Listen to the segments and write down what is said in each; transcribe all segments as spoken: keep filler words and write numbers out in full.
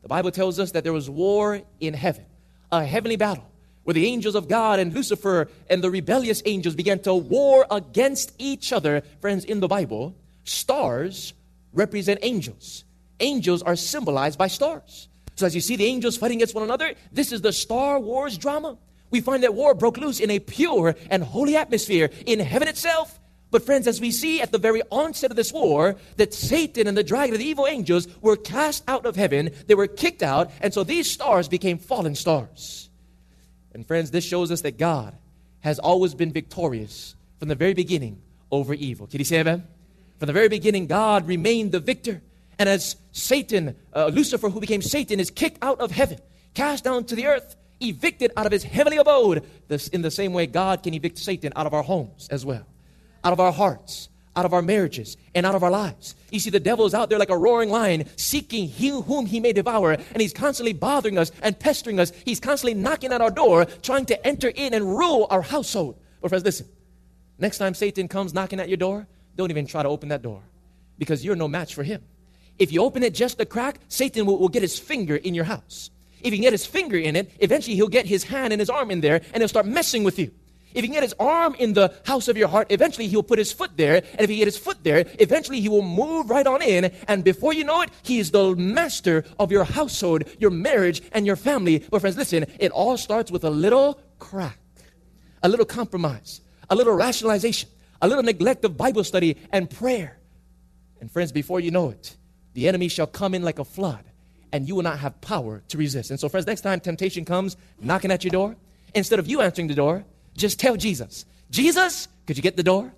Bible tells us that there was war in heaven, a heavenly battle, where the angels of God and Lucifer and the rebellious angels began to war against each other. Friends, in the Bible, stars represent angels. Angels are symbolized by stars. So as you see the angels fighting against one another, this is the Star Wars drama. We find that war broke loose in a pure and holy atmosphere in heaven itself. But friends, as we see at the very onset of this war, that Satan and the dragon and the evil angels were cast out of heaven. They were kicked out. And so these stars became fallen stars. And friends, this shows us that God has always been victorious from the very beginning over evil. Can you say amen? From the very beginning, God remained the victor. And as Satan, uh, Lucifer, who became Satan, is kicked out of heaven, cast down to the earth, evicted out of his heavenly abode, this, in the same way God can evict Satan out of our homes as well, out of our hearts, out of our marriages, and out of our lives. You see, the devil is out there like a roaring lion, seeking he whom he may devour, and he's constantly bothering us and pestering us. He's constantly knocking at our door, trying to enter in and rule our household. But friends, listen, next time Satan comes knocking at your door, don't even try to open that door, because you're no match for him. If you open it just a crack, Satan will, will get his finger in your house. If he can get his finger in it, eventually he'll get his hand and his arm in there, and he'll start messing with you. If he can get his arm in the house of your heart, eventually he'll put his foot there. And if he get his foot there, eventually he will move right on in. And before you know it, he is the master of your household, your marriage, and your family. But friends, listen, it all starts with a little crack, a little compromise, a little rationalization, a little neglect of Bible study and prayer. And friends, before you know it, the enemy shall come in like a flood, and you will not have power to resist. And so friends, next time temptation comes knocking at your door, instead of you answering the door, just tell Jesus, Jesus, could you get the door?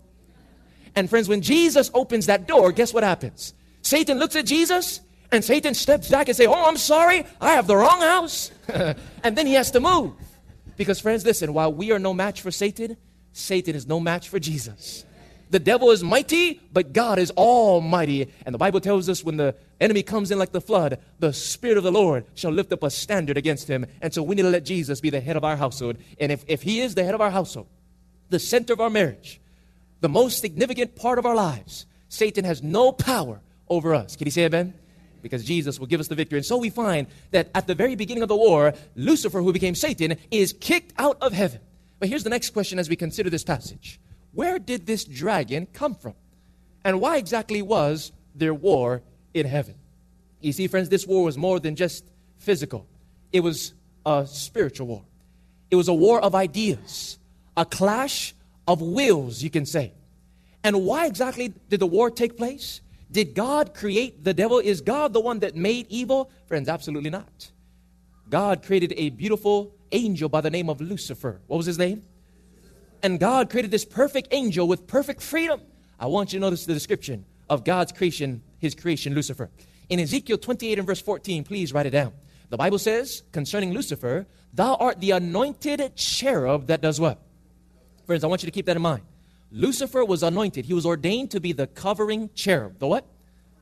And friends, when Jesus opens that door, guess what happens? Satan looks at Jesus, and Satan steps back and says, oh, I'm sorry, I have the wrong house. And then he has to move. Because friends, listen, while we are no match for Satan, Satan is no match for Jesus. The devil is mighty, but God is almighty. And the Bible tells us when the enemy comes in like the flood, the Spirit of the Lord shall lift up a standard against him. And so we need to let Jesus be the head of our household. And if, if he is the head of our household, the center of our marriage, the most significant part of our lives, Satan has no power over us. Can you say amen? Because Jesus will give us the victory. And so we find that at the very beginning of the war, Lucifer, who became Satan, is kicked out of heaven. But here's the next question as we consider this passage. Where did this dragon come from? And why exactly was there war in heaven? You see, friends, this war was more than just physical. It was a spiritual war. It was a war of ideas, a clash of wills, you can say. And why exactly did the war take place? Did God create the devil? Is God the one that made evil? Friends, absolutely not. God created a beautiful angel by the name of Lucifer. What was his name? And God created this perfect angel with perfect freedom. I want you to notice the description of God's creation, his creation, Lucifer. In Ezekiel twenty-eight and verse fourteen, please write it down. The Bible says, concerning Lucifer, thou art the anointed cherub that does what? Friends, I want you to keep that in mind. Lucifer was anointed. He was ordained to be the covering cherub. The what?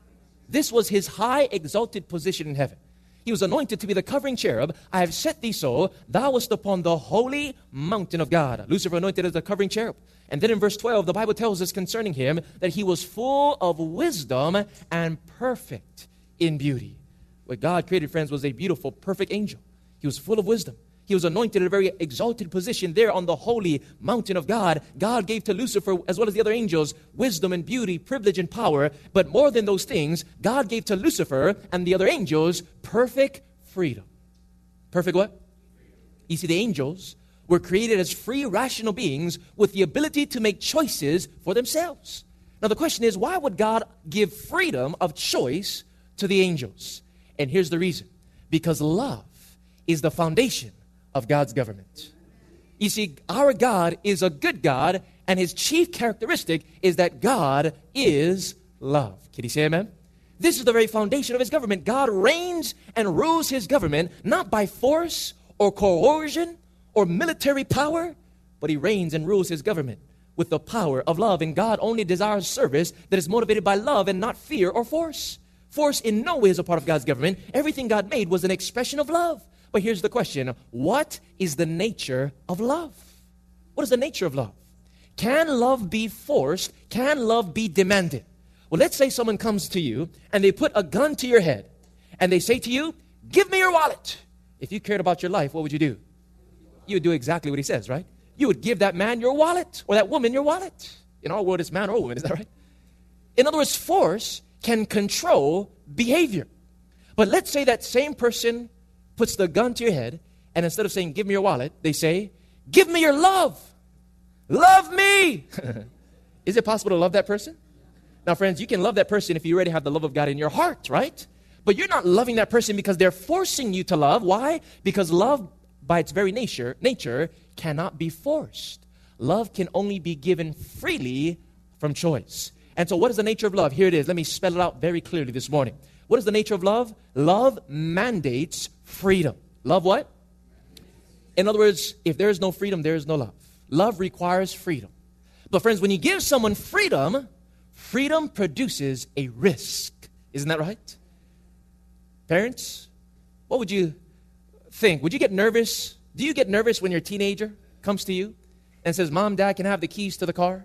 This was his high exalted position in heaven. He was anointed to be the covering cherub. I have set thee so, thou wast upon the holy mountain of God. Lucifer anointed as the covering cherub. And then in verse twelve, the Bible tells us concerning him that he was full of wisdom and perfect in beauty. What God created, friends, was a beautiful, perfect angel. He was full of wisdom. He was anointed at a very exalted position there on the holy mountain of God. God gave to Lucifer, as well as the other angels, wisdom and beauty, privilege and power. But more than those things, God gave to Lucifer and the other angels perfect freedom. Perfect what? You see, the angels were created as free, rational beings with the ability to make choices for themselves. Now, the question is, why would God give freedom of choice to the angels? And here's the reason. Because love is the foundation of God's government. You see, our God is a good God, and his chief characteristic is that God is love. Can you say amen? This is the very foundation of his government. God reigns and rules his government not by force or coercion or military power, but he reigns and rules his government with the power of love. And God only desires service that is motivated by love and not fear or force. Force in no way is a part of God's government. Everything God made was an expression of love. But here's the question. What is the nature of love? What is the nature of love? Can love be forced? Can love be demanded? Well, let's say someone comes to you and they put a gun to your head and they say to you, give me your wallet. If you cared about your life, what would you do? You would do exactly what he says, right? You would give that man your wallet or that woman your wallet. In our world, it's man or woman, is that right? In other words, force can control behavior. But let's say that same person puts the gun to your head, and instead of saying, give me your wallet, they say, give me your love. Love me. Is it possible to love that person? Now, friends, you can love that person if you already have the love of God in your heart, right? But you're not loving that person because they're forcing you to love. Why? Because love, by its very nature, nature cannot be forced. Love can only be given freely from choice. And so what is the nature of love? Here it is. Let me spell it out very clearly this morning. What is the nature of love? Love mandates freedom. Love what? In other words, if there is no freedom, there is no love. Love requires freedom. But friends, when you give someone freedom, freedom produces a risk. Isn't that right? Parents, what would you think? Would you get nervous? Do you get nervous when your teenager comes to you and says, Mom, Dad, can I have the keys to the car?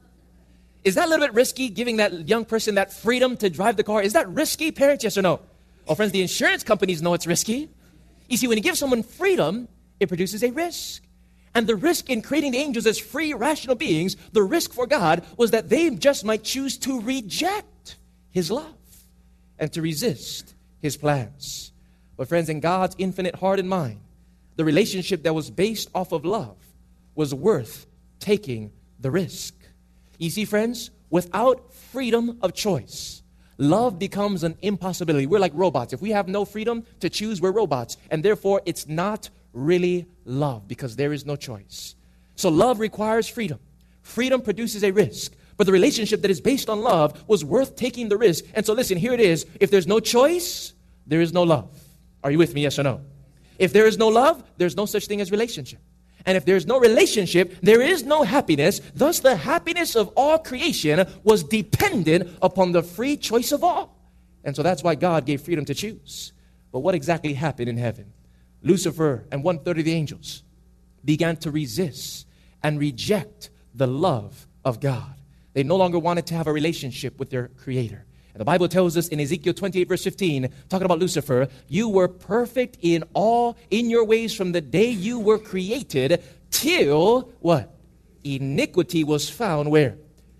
Is that a little bit risky, giving that young person that freedom to drive the car? Is that risky, parents? Yes or no? Oh, friends, the insurance companies know it's risky. You see, when you give someone freedom, it produces a risk. And the risk in creating the angels as free, rational beings, the risk for God was that they just might choose to reject His love and to resist His plans. But friends, in God's infinite heart and mind, the relationship that was based off of love was worth taking the risk. You see, friends, without freedom of choice, love becomes an impossibility. We're like robots. If we have no freedom to choose, we're robots. And therefore, it's not really love because there is no choice. So love requires freedom. Freedom produces a risk. But the relationship that is based on love was worth taking the risk. And so listen, here it is. If there's no choice, there is no love. Are you with me, yes or no? If there is no love, there's no such thing as relationship. And if there's no relationship, there is no happiness. Thus, the happiness of all creation was dependent upon the free choice of all. And so that's why God gave freedom to choose. But what exactly happened in heaven? Lucifer and one-third of the angels began to resist and reject the love of God. They no longer wanted to have a relationship with their Creator. And the Bible tells us in Ezekiel twenty-eight, verse fifteen, talking about Lucifer, you were perfect in all, in your ways from the day you were created till, what? Iniquity was found where?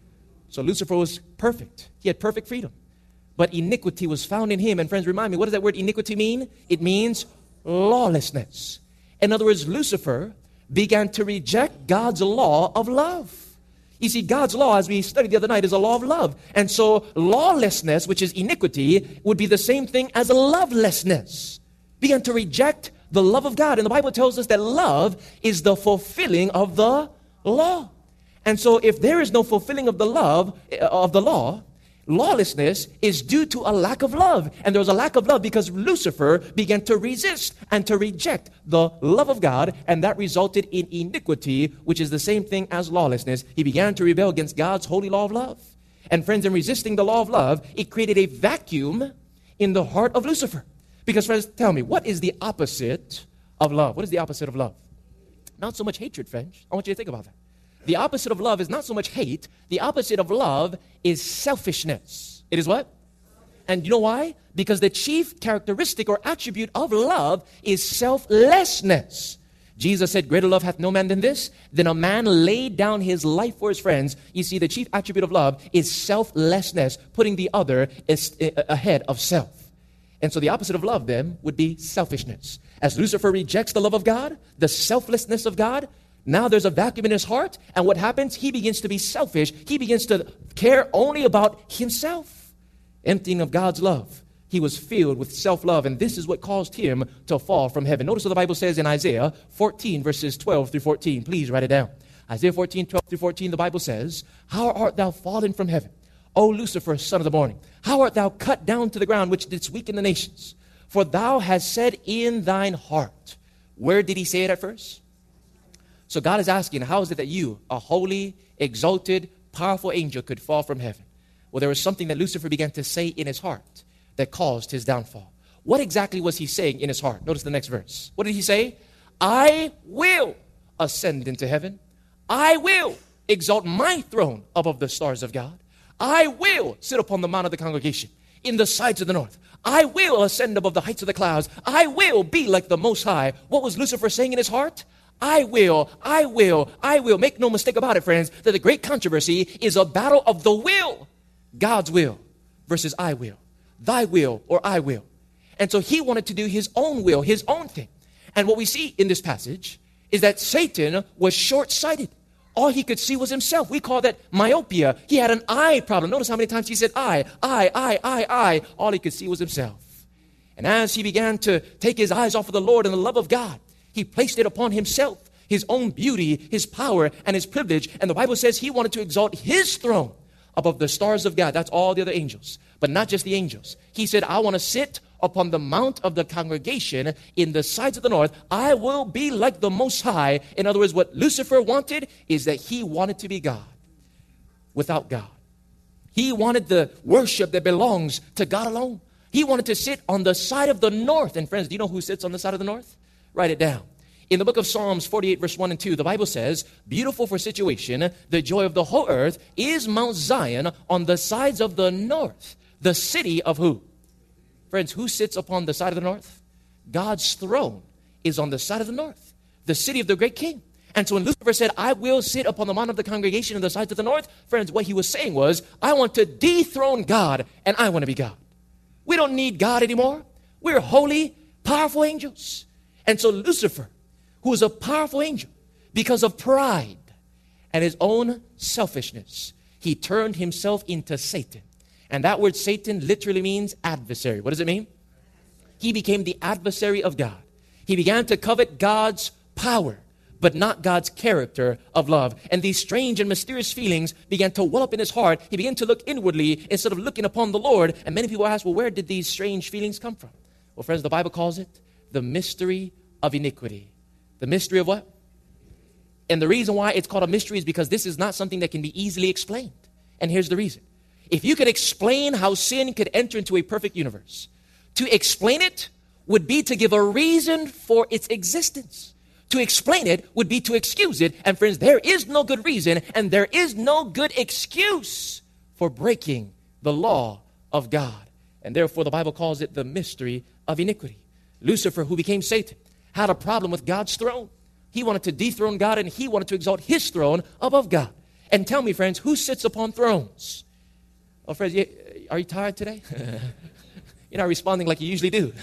So Lucifer was perfect. He had perfect freedom. But iniquity was found in him. And friends, remind me, what does that word iniquity mean? It means lawlessness. In other words, Lucifer began to reject God's law of love. You see, God's law, as we studied the other night, is a law of love. And so lawlessness, which is iniquity, would be the same thing as lovelessness. Began to reject the love of God. And the Bible tells us that love is the fulfilling of the law. And so if there is no fulfilling of the love, of the law, lawlessness is due to a lack of love. And there was a lack of love because Lucifer began to resist and to reject the love of God. And that resulted in iniquity, which is the same thing as lawlessness. He began to rebel against God's holy law of love. And friends, in resisting the law of love, it created a vacuum in the heart of Lucifer. Because friends, tell me, what is the opposite of love? What is the opposite of love? Not so much hatred, friends. I want you to think about that. The opposite of love is not so much hate. The opposite of love is selfishness. It is what? And you know why? Because the chief characteristic or attribute of love is selflessness. Jesus said, greater love hath no man than this, than a man laid down his life for his friends. You see, the chief attribute of love is selflessness, putting the other ahead of self. And so the opposite of love then would be selfishness. As Lucifer rejects the love of God, the selflessness of God, now there's a vacuum in his heart, and what happens? He begins to be selfish. He begins to care only about himself. Emptying of God's love. He was filled with self-love, and this is what caused him to fall from heaven. Notice what the Bible says in Isaiah fourteen, verses twelve through fourteen. Please write it down. Isaiah fourteen, twelve through fourteen, the Bible says, how art thou fallen from heaven, O Lucifer, son of the morning? How art thou cut down to the ground, which didst weaken the nations? For thou hast said in thine heart. Where did he say it at first? So God is asking, how is it that you, a holy, exalted, powerful angel, could fall from heaven? Well, there was something that Lucifer began to say in his heart that caused his downfall. What exactly was he saying in his heart? Notice the next verse. What did he say? I will ascend into heaven. I will exalt my throne above the stars of God. I will sit upon the mount of the congregation in the sides of the north. I will ascend above the heights of the clouds. I will be like the Most High. What was Lucifer saying in his heart? I will, I will, I will. Make no mistake about it, friends, that the great controversy is a battle of the will. God's will versus I will. Thy will or I will. And so he wanted to do his own will, his own thing. And what we see in this passage is that Satan was short-sighted. All he could see was himself. We call that myopia. He had an eye problem. Notice how many times he said I, I, I, I, I. All he could see was himself. And as he began to take his eyes off of the Lord and the love of God, he placed it upon himself, his own beauty, his power, and his privilege. And the Bible says he wanted to exalt his throne above the stars of God. That's all the other angels, but not just the angels. He said, I want to sit upon the mount of the congregation in the sides of the north. I will be like the Most High. In other words, what Lucifer wanted is that he wanted to be God without God. He wanted the worship that belongs to God alone. He wanted to sit on the side of the north. And friends, do you know who sits on the side of the north? Write it down. In the book of Psalms forty-eight, verse one and two, the Bible says, beautiful for situation, the joy of the whole earth is Mount Zion on the sides of the north, the city of who? Friends, who sits upon the side of the north? God's throne is on the side of the north, the city of the great king. And so when Lucifer said, I will sit upon the mount of the congregation on the sides of the north, friends, what he was saying was, I want to dethrone God and I want to be God. We don't need God anymore. We're holy, powerful angels. And so Lucifer, who was a powerful angel, because of pride and his own selfishness, he turned himself into Satan. And that word Satan literally means adversary. What does it mean? He became the adversary of God. He began to covet God's power, but not God's character of love. And these strange and mysterious feelings began to well up in his heart. He began to look inwardly instead of looking upon the Lord. And many people ask, well, where did these strange feelings come from? Well, friends, the Bible calls it the mystery of iniquity. The mystery of what? And the reason why it's called a mystery is because this is not something that can be easily explained. And here's the reason. If you could explain how sin could enter into a perfect universe, to explain it would be to give a reason for its existence. To explain it would be to excuse it. And friends, there is no good reason and there is no good excuse for breaking the law of God. And therefore, the Bible calls it the mystery of iniquity. Lucifer, who became Satan, had a problem with God's throne. He wanted to dethrone God and he wanted to exalt his throne above God. And tell me, friends, who sits upon thrones? Oh, friends, are you tired today? You're not responding like you usually do.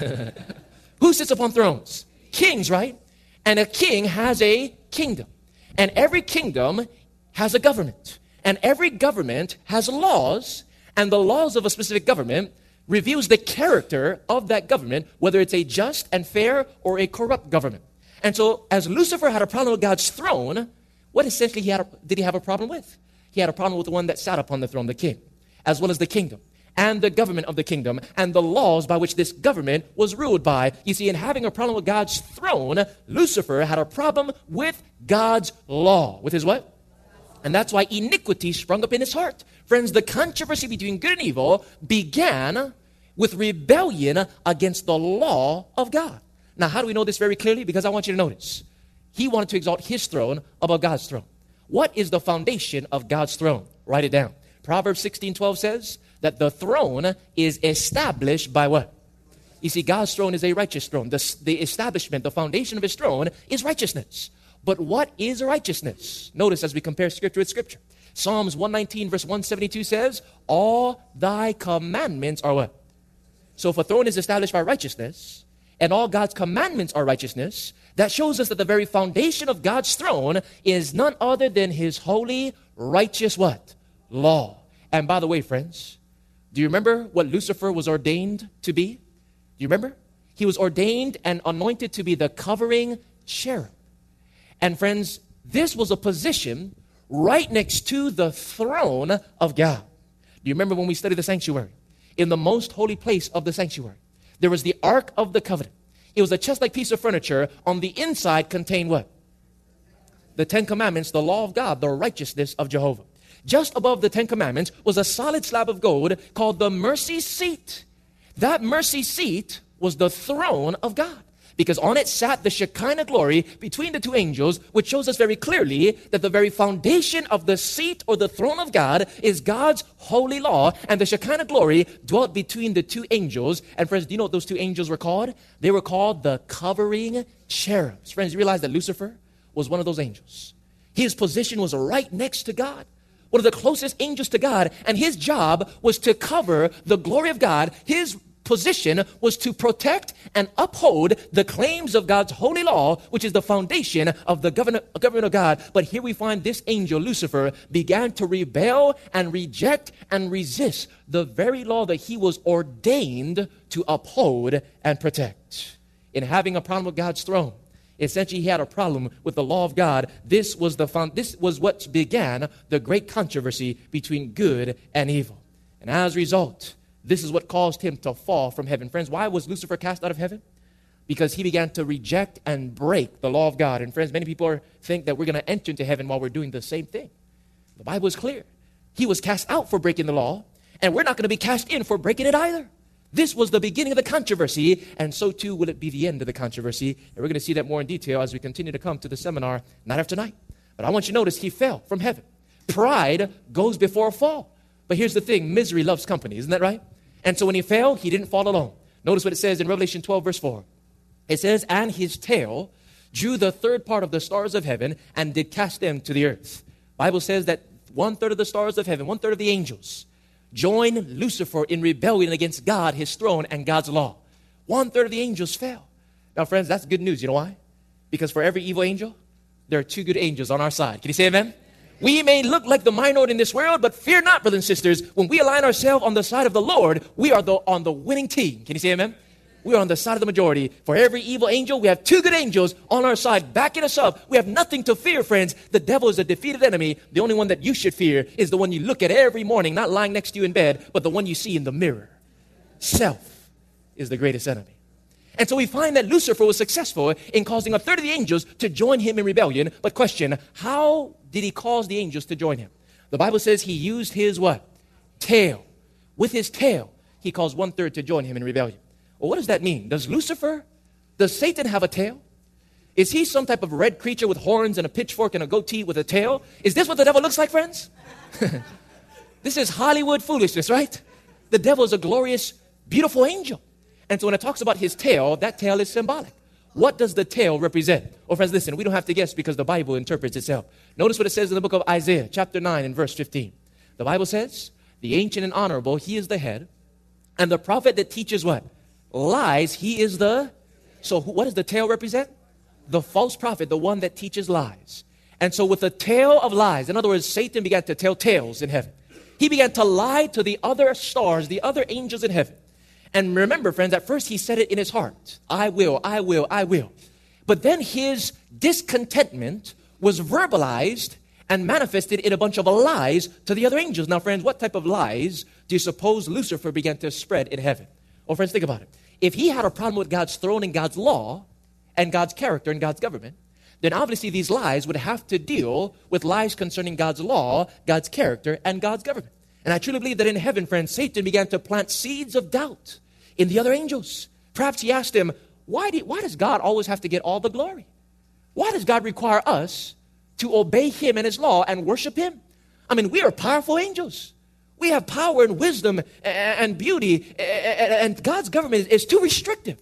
Who sits upon thrones? Kings, right? And a king has a kingdom. And every kingdom has a government. And every government has laws. And the laws of a specific government reveals the character of that government, whether it's a just and fair or a corrupt government. And so, as Lucifer had a problem with God's throne, what essentially he had a, did he have a problem with? He had a problem with the one that sat upon the throne, the king, as well as the kingdom, and the government of the kingdom, and the laws by which this government was ruled by. You see, in having a problem with God's throne, Lucifer had a problem with God's law. With his what? And that's why iniquity sprung up in his heart. Friends, the controversy between good and evil began with rebellion against the law of God. Now, how do we know this very clearly? Because I want you to notice. He wanted to exalt his throne above God's throne. What is the foundation of God's throne? Write it down. Proverbs sixteen twelve says that the throne is established by what? You see, God's throne is a righteous throne. The, the establishment, the foundation of his throne is righteousness. But what is righteousness? Notice as we compare scripture with scripture. Psalms one nineteen verse one seventy-two says, all thy commandments are what? So if a throne is established by righteousness, and all God's commandments are righteousness, that shows us that the very foundation of God's throne is none other than his holy, righteous what? Law. And by the way, friends, do you remember what Lucifer was ordained to be? Do you remember? He was ordained and anointed to be the covering cherub. And friends, this was a position right next to the throne of God. Do you remember when we studied the sanctuary? In the most holy place of the sanctuary, there was the Ark of the Covenant. It was a chest-like piece of furniture. On the inside contained what? The Ten Commandments, the law of God, the righteousness of Jehovah. Just above the Ten Commandments was a solid slab of gold called the mercy seat. That mercy seat was the throne of God. because on it sat the Shekinah glory between the two angels, which shows us very clearly that the very foundation of the seat or the throne of God is God's holy law, and the Shekinah glory dwelt between the two angels. And friends, do you know what those two angels were called? They were called the covering cherubs. Friends, you realize that Lucifer was one of those angels. His position was right next to God, one of the closest angels to God, and his job was to cover the glory of God. His position was to protect and uphold the claims of God's holy law, which is the foundation of the government, government of God. But here we find this angel, Lucifer, began to rebel and reject and resist the very law that he was ordained to uphold and protect. In having a problem with God's throne, essentially he had a problem with the law of God. This was the found, this was what began the great controversy between good and evil. And as a result, this is what caused him to fall from heaven. Friends, why was Lucifer cast out of heaven? Because he began to reject and break the law of God. And friends, many people are, think that we're going to enter into heaven while we're doing the same thing. The Bible is clear. He was cast out for breaking the law, and we're not going to be cast in for breaking it either. This was the beginning of the controversy, and so too will it be the end of the controversy. And we're going to see that more in detail as we continue to come to the seminar night after night. But I want you to notice he fell from heaven. Pride goes before a fall. But here's the thing, misery loves company, isn't that right? And so when he fell, he didn't fall alone. Notice what it says in Revelation twelve, verse four. It says, and his tail drew the third part of the stars of heaven and did cast them to the earth. Bible says that one third of the stars of heaven, one third of the angels, joined Lucifer in rebellion against God, his throne, and God's law. One third of the angels fell. Now, friends, that's good news. You know why? Because for every evil angel, there are two good angels on our side. Can you say amen? We may look like the minority in this world, but fear not, brothers and sisters. When we align ourselves on the side of the Lord, we are the, on the winning team. Can you say amen? We are on the side of the majority. For every evil angel, we have two good angels on our side, backing us up. We have nothing to fear, friends. The devil is a defeated enemy. The only one that you should fear is the one you look at every morning, not lying next to you in bed, but the one you see in the mirror. Self is the greatest enemy. And so we find that Lucifer was successful in causing a third of the angels to join him in rebellion. But question, how did he cause the angels to join him? The Bible says he used his what? Tail. With his tail, he caused one third to join him in rebellion. Well, what does that mean? Does Lucifer, does Satan have a tail? Is he some type of red creature with horns and a pitchfork and a goatee with a tail? Is this what the devil looks like, friends? This is Hollywood foolishness, right? The devil is a glorious, beautiful angel. And so when it talks about his tail, that tail is symbolic. What does the tail represent? Oh, friends, listen, we don't have to guess because the Bible interprets itself. Notice what it says in the book of Isaiah, chapter nine and verse fifteen. The Bible says, the ancient and honorable, he is the head. And the prophet that teaches what? Lies, he is the... So what does the tail represent? The false prophet, the one that teaches lies. And so with the tail of lies, in other words, Satan began to tell tales in heaven. He began to lie to the other stars, the other angels in heaven. And remember, friends, at first he said it in his heart. I will, I will, I will. But then his discontentment was verbalized and manifested in a bunch of lies to the other angels. Now, friends, what type of lies do you suppose Lucifer began to spread in heaven? Oh, friends, think about it. If he had a problem with God's throne and God's law and God's character and God's government, then obviously these lies would have to deal with lies concerning God's law, God's character, and God's government. And I truly believe that in heaven, friends, Satan began to plant seeds of doubt in the other angels. Perhaps he asked them, why, do, why does God always have to get all the glory? Why does God require us to obey him and his law and worship him? I mean, we are powerful angels. We have power and wisdom and beauty, and God's government is too restrictive.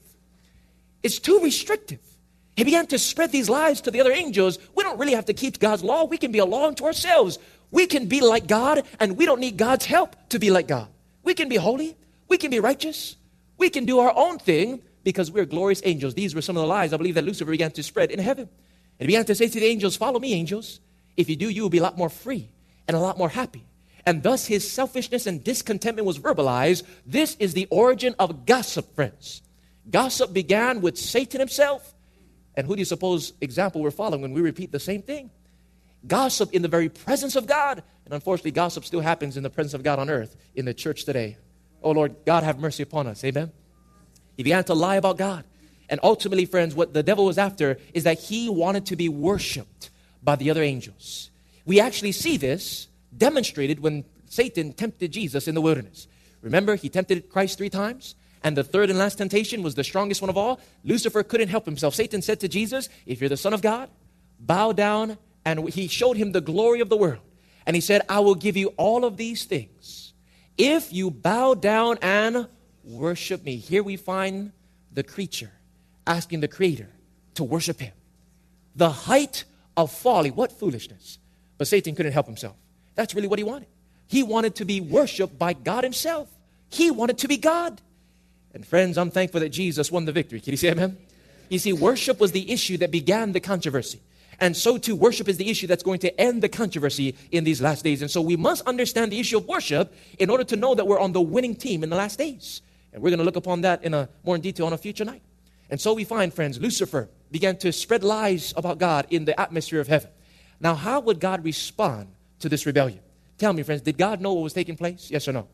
It's too restrictive. He began to spread these lies to the other angels. We don't really have to keep God's law. We can be a law unto ourselves. We can be like God, and we don't need God's help to be like God. We can be holy. We can be righteous. We can do our own thing because we're glorious angels. These were some of the lies I believe that Lucifer began to spread in heaven. And he began to say to the angels, follow me, angels. If you do, you will be a lot more free and a lot more happy. And thus his selfishness and discontentment was verbalized. This is the origin of gossip, friends. Gossip began with Satan himself. And who do you suppose example we're following when we repeat the same thing? Gossip in the very presence of God. And unfortunately, gossip still happens in the presence of God on earth in the church today. Oh, Lord, God have mercy upon us. Amen. He began to lie about God. And ultimately, friends, what the devil was after is that he wanted to be worshiped by the other angels. We actually see this demonstrated when Satan tempted Jesus in the wilderness. Remember, he tempted Christ three times. And the third and last temptation was the strongest one of all. Lucifer couldn't help himself. Satan said to Jesus, if you're the Son of God, bow down. And he showed him the glory of the world. And he said, I will give you all of these things if you bow down and worship me. Here we find the creature asking the Creator to worship him. The height of folly. What foolishness. But Satan couldn't help himself. That's really what he wanted. He wanted to be worshiped by God himself. He wanted to be God. And friends, I'm thankful that Jesus won the victory. Can you say amen? You see, worship was the issue that began the controversy. And so too, worship is the issue that's going to end the controversy in these last days. And so we must understand the issue of worship in order to know that we're on the winning team in the last days. And we're going to look upon that in a more in detail on a future night. And so we find, friends, Lucifer began to spread lies about God in the atmosphere of heaven. Now, how would God respond to this rebellion? Tell me, friends, did God know what was taking place? Yes or no?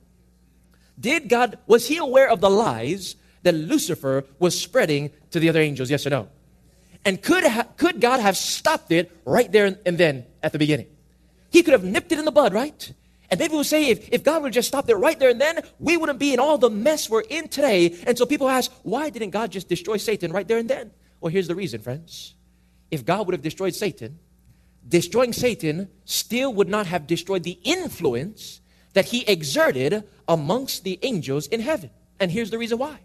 Did God, was he aware of the lies that Lucifer was spreading to the other angels? Yes or no? And could, ha- could God have stopped it right there and then at the beginning? He could have nipped it in the bud, right? And maybe we'll say if, if God would have just stopped it right there and then, we wouldn't be in all the mess we're in today. And so people ask, why didn't God just destroy Satan right there and then? Well, here's the reason, friends. If God would have destroyed Satan, destroying Satan still would not have destroyed the influence that he exerted amongst the angels in heaven. And here's the reason why.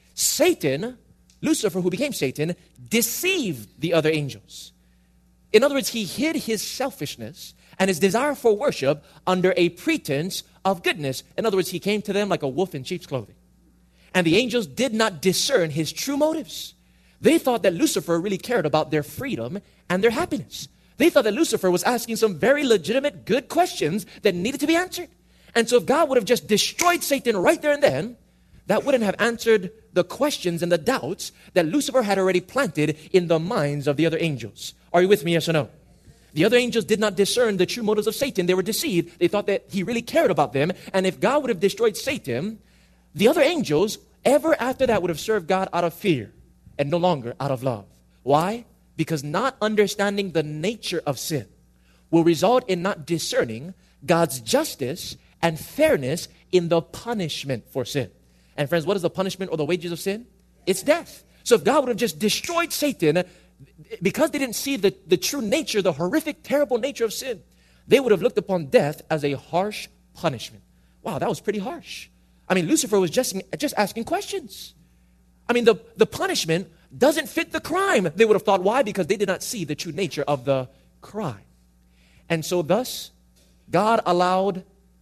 Satan, Lucifer, who became Satan, deceived the other angels. In other words, he hid his selfishness and his desire for worship under a pretense of goodness. In other words, he came to them like a wolf in sheep's clothing. And the angels did not discern his true motives. They thought that Lucifer really cared about their freedom and their happiness. They thought that Lucifer was asking some very legitimate, good questions that needed to be answered. And so if God would have just destroyed Satan right there and then, that wouldn't have answered the questions and the doubts that Lucifer had already planted in the minds of the other angels. Are you with me, yes or no? The other angels did not discern the true motives of Satan. They were deceived. They thought that he really cared about them. And if God would have destroyed Satan, the other angels, ever after that, would have served God out of fear and no longer out of love. Why? Because not understanding the nature of sin will result in not discerning God's justice and fairness in the punishment for sin. And friends, what is the punishment or the wages of sin? It's death. So if God would have just destroyed Satan, because they didn't see the, the true nature, the horrific, terrible nature of sin, they would have looked upon death as a harsh punishment. Wow, that was pretty harsh. I mean, Lucifer was just, just asking questions. I mean, the, the punishment doesn't fit the crime. They would have thought, why? Because they did not see the true nature of the crime. And so thus, God allowed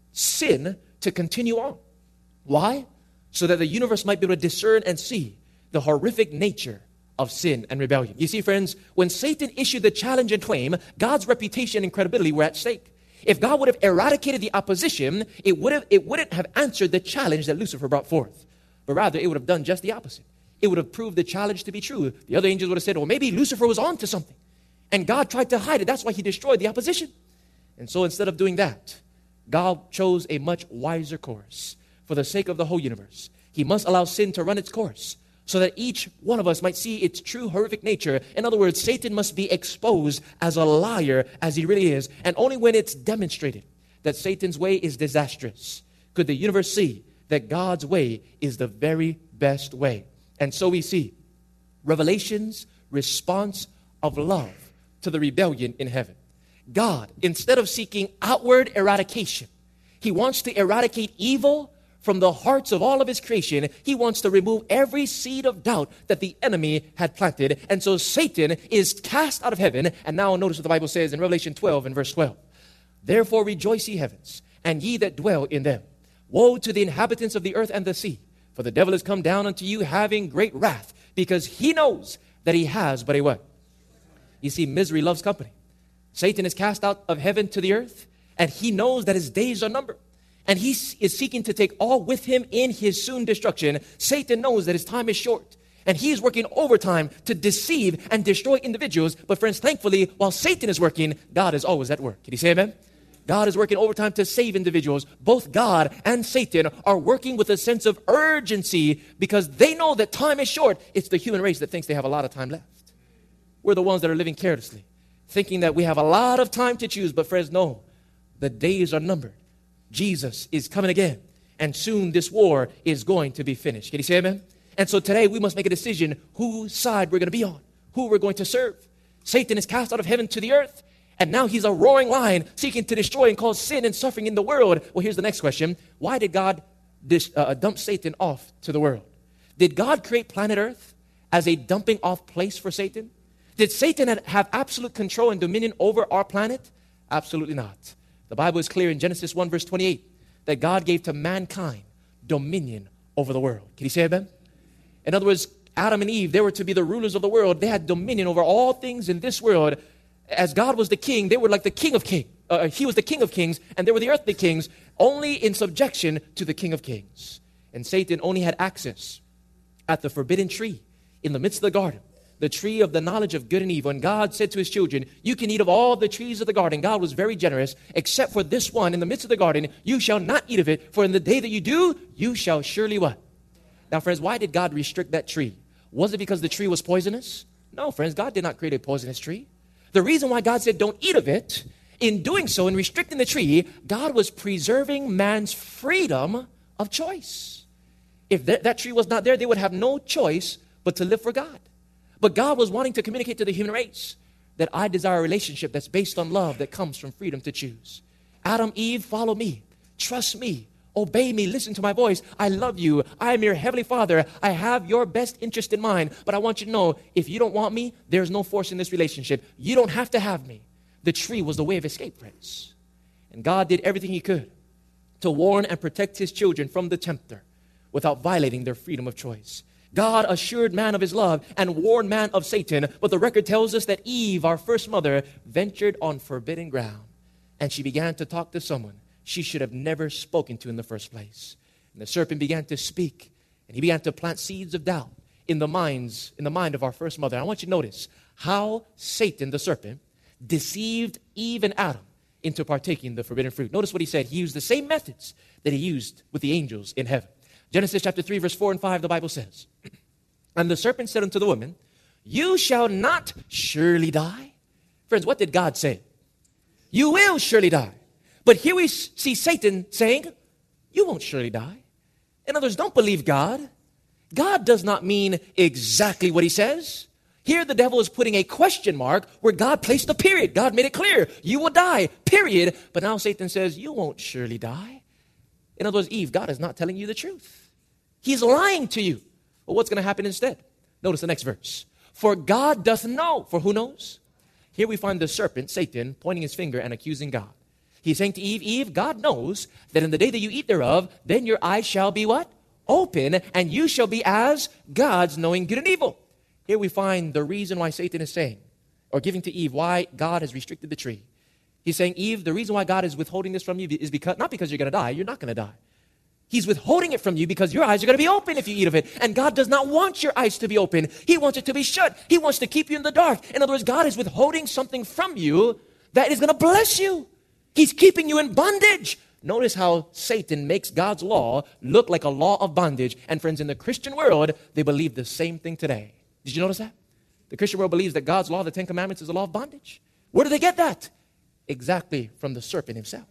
sin to continue on. Why? So that the universe might be able to discern and see the horrific nature of sin and rebellion. You see, friends, when Satan issued the challenge and claim, God's reputation and credibility were at stake. If God would have eradicated the opposition, it would have, it wouldn't have answered the challenge that Lucifer brought forth. But rather, it would have done just the opposite. It would have proved the challenge to be true. The other angels would have said, well, maybe Lucifer was on to something. And God tried to hide it. That's why he destroyed the opposition. And so instead of doing that, God chose a much wiser course. For the sake of the whole universe, he must allow sin to run its course so that each one of us might see its true horrific nature. In other words, Satan must be exposed as a liar as he really is. And only when it's demonstrated that Satan's way is disastrous could the universe see that God's way is the very best way. And so we see Revelation's response of love to the rebellion in heaven. God, instead of seeking outward eradication, he wants to eradicate evil from the hearts of all of his creation. He wants to remove every seed of doubt that the enemy had planted. And so Satan is cast out of heaven. And now notice what the Bible says in Revelation twelve and verse twelve. Therefore rejoice, ye heavens, and ye that dwell in them. Woe to the inhabitants of the earth and the sea, for the devil is come down unto you having great wrath, because he knows that he has but a what? You see, misery loves company. Satan is cast out of heaven to the earth, and he knows that his days are numbered. And he is seeking to take all with him in his soon destruction. Satan knows that his time is short. And he is working overtime to deceive and destroy individuals. But friends, thankfully, while Satan is working, God is always at work. Can you say amen? God is working overtime to save individuals. Both God and Satan are working with a sense of urgency because they know that time is short. It's the human race that thinks they have a lot of time left. We're the ones that are living carelessly, thinking that we have a lot of time to choose. But friends, no, the days are numbered. Jesus is coming again. And soon this war is going to be finished. Can you say amen? And so today we must make a decision whose side we're going to be on, who we're going to serve. Satan is cast out of heaven to the earth, and now he's a roaring lion seeking to destroy and cause sin and suffering in the world. Well, here's the next question. Why did God dis- uh, dump Satan off to the world? Did God create planet Earth as a dumping off place for Satan? Did Satan have absolute control and dominion over our planet? Absolutely not. The Bible is clear in Genesis one verse twenty-eight that God gave to mankind dominion over the world. Can you say amen? In other words, Adam and Eve, they were to be the rulers of the world. They had dominion over all things in this world. As God was the king, they were like the king of kings. Uh, he was the king of kings, and they were the earthly kings, only in subjection to the king of kings. And Satan only had access at the forbidden tree in the midst of the garden, the tree of the knowledge of good and evil. And God said to his children, you can eat of all the trees of the garden. God was very generous, except for this one in the midst of the garden. You shall not eat of it, for in the day that you do, you shall surely what? Now, friends, why did God restrict that tree? Was it because the tree was poisonous? No, friends, God did not create a poisonous tree. The reason why God said don't eat of it, in doing so, in restricting the tree, God was preserving man's freedom of choice. If that, that tree was not there, they would have no choice but to live for God. But God was wanting to communicate to the human race that I desire a relationship that's based on love that comes from freedom to choose. Adam, Eve, follow me. Trust me. Obey me. Listen to my voice. I love you. I am your heavenly Father. I have your best interest in mind. But I want you to know, if you don't want me, there's no force in this relationship. You don't have to have me. The tree was the way of escape, friends. And God did everything he could to warn and protect his children from the tempter without violating their freedom of choice. God assured man of his love and warned man of Satan. But the record tells us that Eve, our first mother, ventured on forbidden ground. And she began to talk to someone she should have never spoken to in the first place. And the serpent began to speak, and he began to plant seeds of doubt in the minds, in the mind of our first mother. I want you to notice how Satan, the serpent, deceived Eve and Adam into partaking the forbidden fruit. Notice what he said. He used the same methods that he used with the angels in heaven. Genesis chapter three, verse four and five, the Bible says, and the serpent said unto the woman, you shall not surely die. Friends, what did God say? You will surely die. But here we see Satan saying, you won't surely die. In other words, don't believe God. God does not mean exactly what he says. Here the devil is putting a question mark where God placed a period. God made it clear, you will die, period. But now Satan says, you won't surely die. In other words, Eve, God is not telling you the truth. He's lying to you. Well, what's going to happen instead? Notice the next verse. For God doth know. For who knows? Here we find the serpent, Satan, pointing his finger and accusing God. He's saying to Eve, Eve, God knows that in the day that you eat thereof, then your eyes shall be what? Open, and you shall be as gods, knowing good and evil. Here we find the reason why Satan is saying, or giving to Eve, why God has restricted the tree. He's saying, Eve, the reason why God is withholding this from you is because, not because you're going to die. You're not going to die. He's withholding it from you because your eyes are going to be open if you eat of it. And God does not want your eyes to be open. He wants it to be shut. He wants to keep you in the dark. In other words, God is withholding something from you that is going to bless you. He's keeping you in bondage. Notice how Satan makes God's law look like a law of bondage. And friends, in the Christian world, they believe the same thing today. Did you notice that? The Christian world believes that God's law, the Ten Commandments, is a law of bondage. Where do they get that? Exactly from the serpent himself.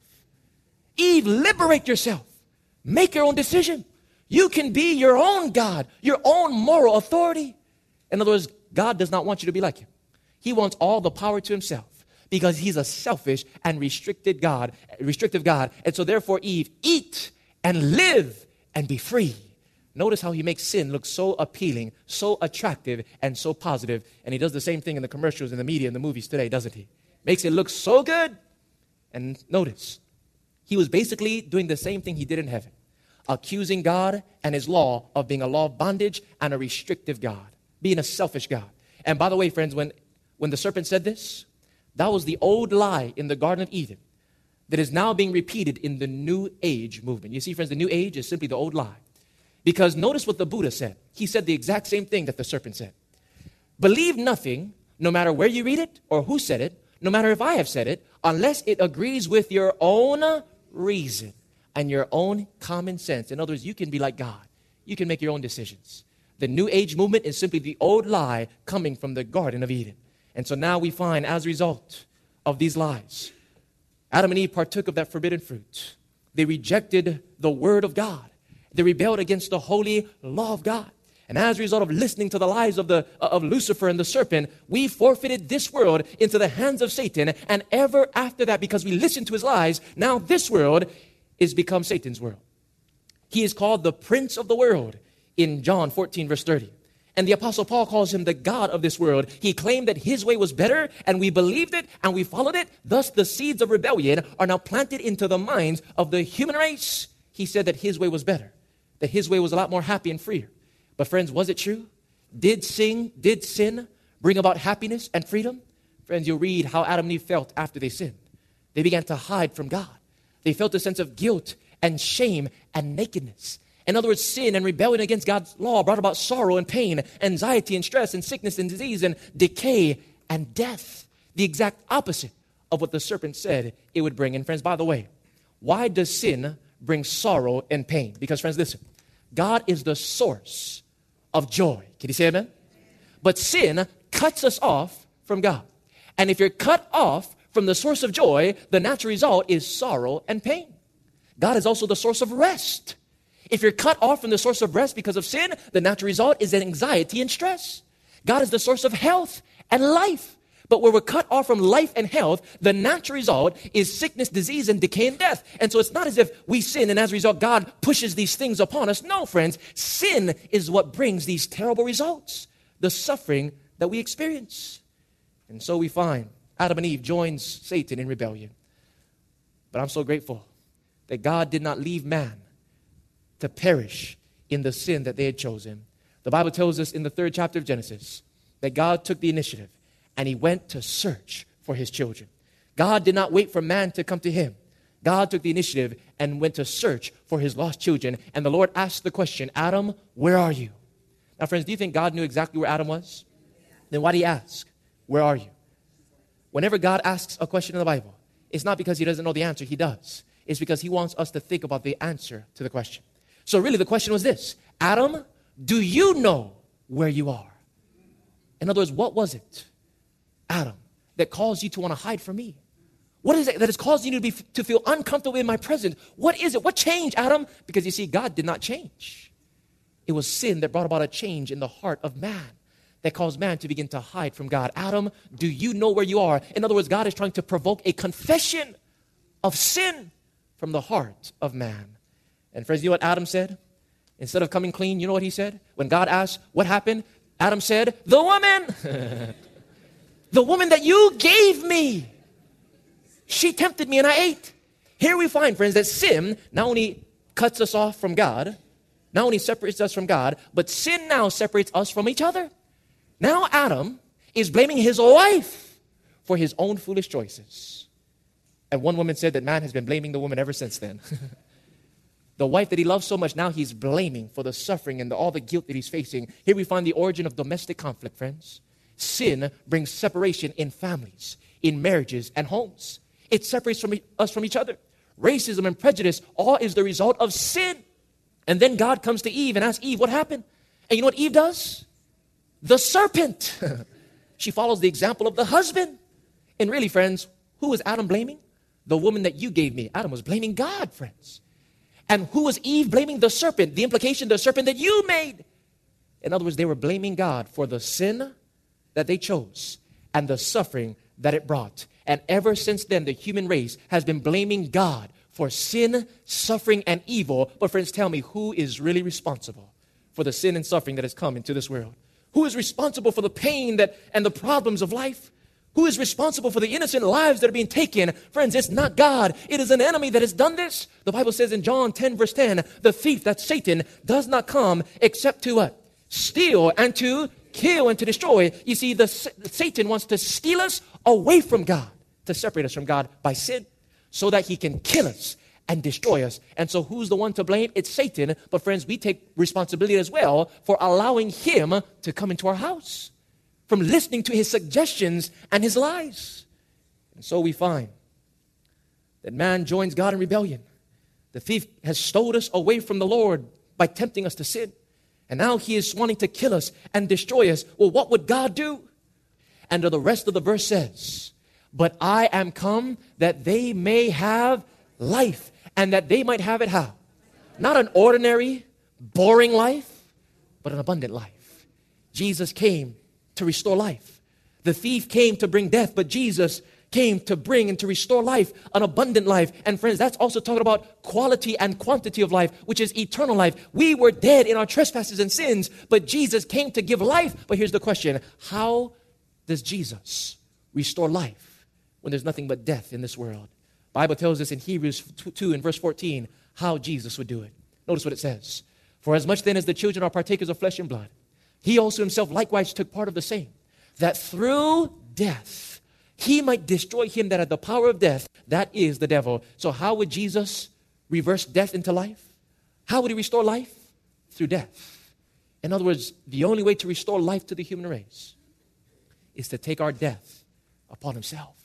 Eve, liberate yourself. Make your own decision. You can be your own God, your own moral authority. In other words, God does not want you to be like him. He wants all the power to himself because he's a selfish and restricted God, restrictive God. And so therefore, Eve, eat and live and be free. Notice how he makes sin look so appealing, so attractive, and so positive. And he does the same thing in the commercials, in the media, in the movies today, doesn't he? Makes it look so good. And notice, he was basically doing the same thing he did in heaven, accusing God and his law of being a law of bondage and a restrictive God, being a selfish God. And by the way, friends, when, when the serpent said this, that was the old lie in the Garden of Eden that is now being repeated in the New Age movement. You see, friends, the New Age is simply the old lie. Because notice what the Buddha said. He said the exact same thing that the serpent said. Believe nothing, no matter where you read it or who said it, no matter if I have said it, unless it agrees with your own reason and your own common sense. In other words, you can be like God. You can make your own decisions. The New Age movement is simply the old lie coming from the Garden of Eden. And so now we find, as a result of these lies, Adam and Eve partook of that forbidden fruit. They rejected the word of God. They rebelled against the holy law of God. And as a result of listening to the lies of, the, of Lucifer and the serpent, we forfeited this world into the hands of Satan. And ever after that, because we listened to his lies, now this world is become Satan's world. He is called the prince of the world in John fourteen, verse thirty. And the Apostle Paul calls him the God of this world. He claimed that his way was better, and we believed it, and we followed it. Thus, the seeds of rebellion are now planted into the minds of the human race. He said that his way was better, that his way was a lot more happy and freer. But friends, was it true? Did sin, did sin bring about happiness and freedom? Friends, you'll read how Adam and Eve felt after they sinned. They began to hide from God. They felt a sense of guilt and shame and nakedness. In other words, sin and rebellion against God's law brought about sorrow and pain, anxiety and stress and sickness and disease and decay and death. The exact opposite of what the serpent said it would bring. And friends, by the way, why does sin bring sorrow and pain? Because friends, listen, God is the source of joy. Can you say amen? But sin cuts us off from God. And if you're cut off from the source of joy, the natural result is sorrow and pain. God is also the source of rest. If you're cut off from the source of rest because of sin, the natural result is anxiety and stress. God is the source of health and life. But where we're cut off from life and health, the natural result is sickness, disease, and decay and death. And so it's not as if we sin and as a result God pushes these things upon us. No, friends, sin is what brings these terrible results, the suffering that we experience. And so we find Adam and Eve joins Satan in rebellion. But I'm so grateful that God did not leave man to perish in the sin that they had chosen. The Bible tells us in the third chapter of Genesis that God took the initiative and he went to search for his children. God did not wait for man to come to him. God took the initiative and went to search for his lost children. And the Lord asked the question, Adam, where are you? Now, friends, do you think God knew exactly where Adam was? Then why did he ask, where are you? Whenever God asks a question in the Bible, it's not because he doesn't know the answer. He does. It's because he wants us to think about the answer to the question. So really the question was this, Adam, do you know where you are? In other words, what was it, Adam, that caused you to want to hide from me? What is it that has caused you to, be, to feel uncomfortable in my presence? What is it? What changed, Adam? Because you see, God did not change. It was sin that brought about a change in the heart of man that caused man to begin to hide from God. Adam, do you know where you are? In other words, God is trying to provoke a confession of sin from the heart of man. And friends, you know what Adam said? Instead of coming clean, you know what he said? When God asked, what happened? Adam said, the woman. The woman that you gave me. She tempted me and I ate. Here we find, friends, that sin not only cuts us off from God, not only separates us from God, but sin now separates us from each other. Now Adam is blaming his wife for his own foolish choices. And one woman said that man has been blaming the woman ever since then. The wife that he loves so much, now he's blaming for the suffering and the, all the guilt that he's facing. Here we find the origin of domestic conflict, friends. Sin brings separation in families, in marriages and homes. It separates from us from each other. Racism and prejudice, all is the result of sin. And then God comes to Eve and asks Eve, what happened? And you know what Eve does? The serpent. She follows the example of the husband. And really, friends, who was Adam blaming? The woman that you gave me. Adam was blaming God, friends. And who was Eve blaming? The serpent. The implication, the serpent that you made. In other words, they were blaming God for the sin that they chose and the suffering that it brought. And ever since then, the human race has been blaming God for sin, suffering, and evil. But friends, tell me, who is really responsible for the sin and suffering that has come into this world? Who is responsible for the pain that and the problems of life? Who is responsible for the innocent lives that are being taken? Friends, it's not God. It is an enemy that has done this. The Bible says in John ten, verse ten, the thief, that's Satan, does not come except to what? Steal and to kill and to destroy. You see, the Satan wants to steal us away from God, to separate us from God by sin, so that he can kill us and destroy us. And so who's the one to blame? It's Satan. But friends, we take responsibility as well for allowing him to come into our house, from listening to his suggestions and his lies. And so we find that man joins God in rebellion. The thief has stole us away from the Lord by tempting us to sin. And now he is wanting to kill us and destroy us. Well, what would God do? And the rest of the verse says, but I am come that they may have life and that they might have it how? Not an ordinary, boring life, but an abundant life. Jesus came to restore life. The thief came to bring death, but Jesus came to bring and to restore life, an abundant life. And friends, that's also talking about quality and quantity of life, which is eternal life. We were dead in our trespasses and sins, but Jesus came to give life. But here's the question: how does Jesus restore life when there's nothing but death in this world? The Bible tells us in Hebrews two and verse fourteen how Jesus would do it. Notice what it says. For as much then as the children are partakers of flesh and blood, he also himself likewise took part of the same, that through death he might destroy him that had the power of death, that is the devil. So how would Jesus reverse death into life? How would he restore life? Through death. In other words, the only way to restore life to the human race is to take our death upon himself.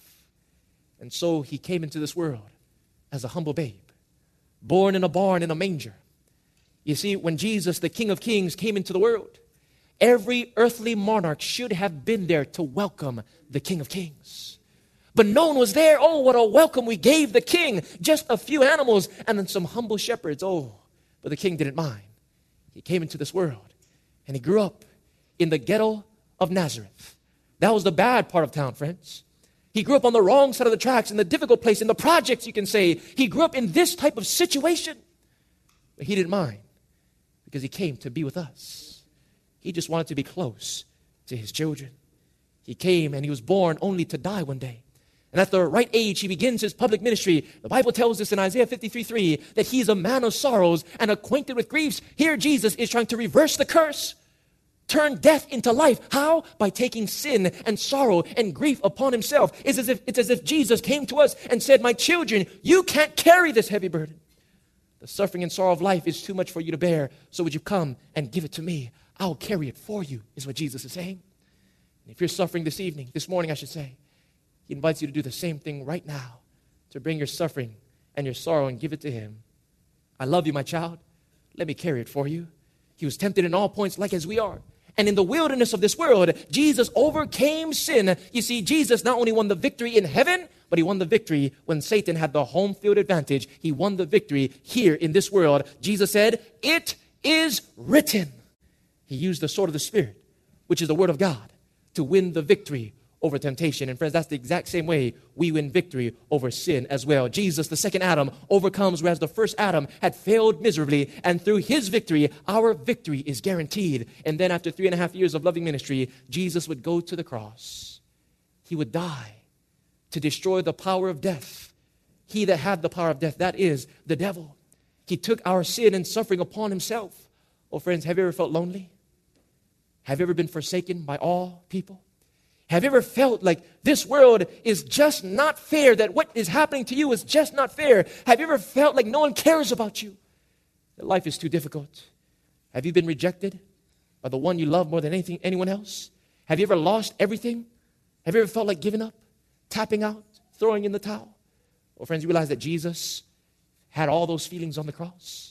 And so he came into this world as a humble babe, born in a barn in a manger. You see, when Jesus, the King of Kings, came into the world, every earthly monarch should have been there to welcome the King of Kings. But no one was there. Oh, what a welcome we gave the king. Just a few animals and then some humble shepherds. Oh, but the king didn't mind. He came into this world and he grew up in the ghetto of Nazareth. That was the bad part of town, friends. He grew up on the wrong side of the tracks, in the difficult place, in the projects, you can say. He grew up in this type of situation. But he didn't mind because he came to be with us. He just wanted to be close to his children. He came and he was born only to die one day. And at the right age, he begins his public ministry. The Bible tells us in Isaiah fifty-three three that he's a man of sorrows and acquainted with griefs. Here Jesus is trying to reverse the curse, turn death into life. How? By taking sin and sorrow and grief upon himself. It's as if, it's as if Jesus came to us and said, my children, you can't carry this heavy burden. The suffering and sorrow of life is too much for you to bear. So would you come and give it to me? I'll carry it for you, is what Jesus is saying. And if you're suffering this evening, this morning I should say, he invites you to do the same thing right now, to bring your suffering and your sorrow and give it to him. I love you, my child. Let me carry it for you. He was tempted in all points like as we are. And in the wilderness of this world, Jesus overcame sin. You see, Jesus not only won the victory in heaven, but he won the victory when Satan had the home field advantage. He won the victory here in this world. Jesus said, it is written. He used the sword of the Spirit, which is the word of God, to win the victory over temptation. And friends, that's the exact same way we win victory over sin as well. Jesus, the second Adam, overcomes whereas the first Adam had failed miserably. And through his victory, our victory is guaranteed. And then after three and a half years of loving ministry, Jesus would go to the cross. He would die to destroy the power of death. He that had the power of death, that is the devil. He took our sin and suffering upon himself. Oh, friends, have you ever felt lonely? Have you ever been forsaken by all people? Have you ever felt like this world is just not fair, that what is happening to you is just not fair? Have you ever felt like no one cares about you, that life is too difficult? Have you been rejected by the one you love more than anything, anyone else? Have you ever lost everything? Have you ever felt like giving up, tapping out, throwing in the towel? Well, friends, you realize that Jesus had all those feelings on the cross.